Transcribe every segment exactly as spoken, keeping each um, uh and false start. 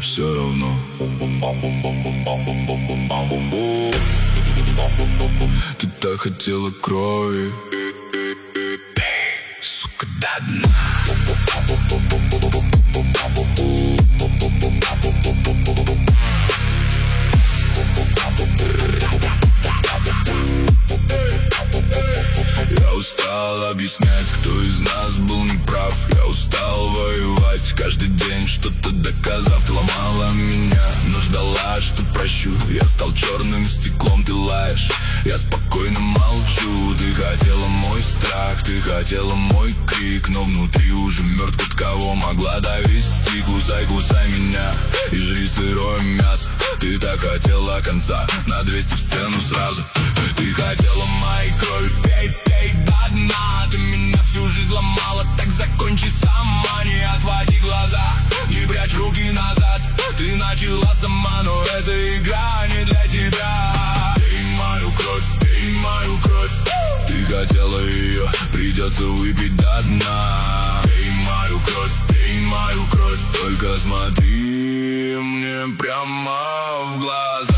все равно. Ты так хотела крови, сука, до дна. Я устал объяснять, кто из нас был неправ. Я устал воевать, каждый день что-то доказав. Ты ломала меня, но ждала, что прощу. Я стал черным стеклом, ты лаешь, я спокойно молчу. Ты хотела мой страх, ты хотела мой крик, но внутри уже мертв, от кого могла довести. Кусай, кусай меня и жри сырое мясо. Ты так хотела конца, на двести в стену сразу. Ты хотела моей крови, пей, пей до дна. Ты меня всю жизнь ломала, так закончи сама. Не отводи глаза, не прячь руки назад. Ты начала сама, но эта игра не для тебя. Пей мою кровь, пей мою кровь. Ты хотела ее, придется выпить до дна. Пей мою кровь, пей мою кровь. Только смотри мне прямо в глаза.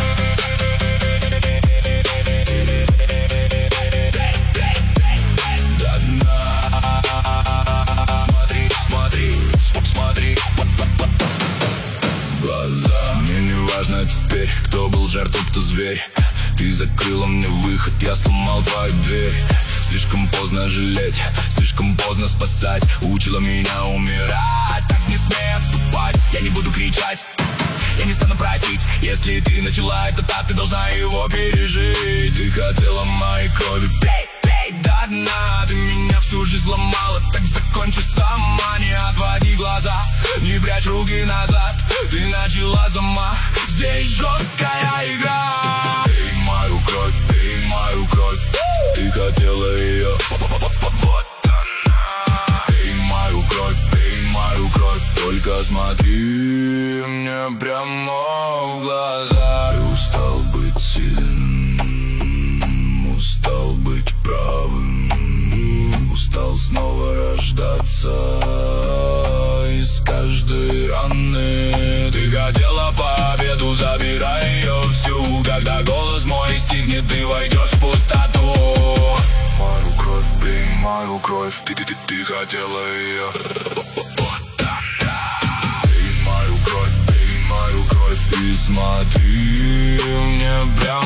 Теперь кто был жертвой, кто зверь. Ты закрыла мне выход, я сломал твою дверь. Слишком поздно жалеть, слишком поздно спасать. Учила меня умирать, так не смей отступать. Я не буду кричать, я не стану просить. Если ты начала этот ад, ты должна его пережить. Ты хотела моей крови, пей, пей до дна. Ты меня всю жизнь ломала, так закончи сама. Не отводи глаза, не прячь руки назад. Ты начала сама, здесь жесткая игра. Пей мою кровь, пей мою кровь. Ты хотела ее, вот она. Пей мою кровь, пей мою кровь. Только смотри мне прямо в глаза. Ты устал быть сильным, устал быть правым, устал снова рождаться из каждой раны. Ты хотела победу, забирай ее всю. Когда голос мой стихнет, ты войдешь в пустоту. Мою кровь, пей мою кровь. Ты, ты, ты, ты хотела ее, вот она. Пей мою кровь, пей мою кровь. И смотри мне прямо